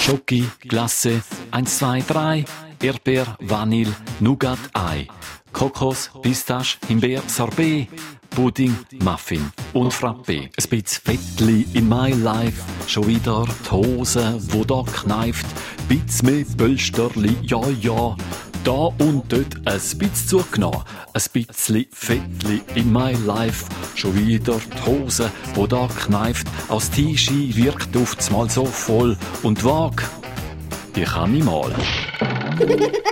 Schoki, Glasse, 1, 2, 3, Erdbeer, Vanille, Nougat, Ei, Kokos, Pistache, Himbeer, Sorbet, Pudding, Muffin und Frappé. Ein bisschen Fettli in my life, schon wieder die Hose, wo da kneift, bisschen mehr Pölsterli, ja, ja. Da und dort ein bisschen zugenommen, ein bisschen Fettli in my life, schon wieder die Hose, wo da kneift, aus Tischi wirkt oftmals so voll und vag. Ich kann mich mal.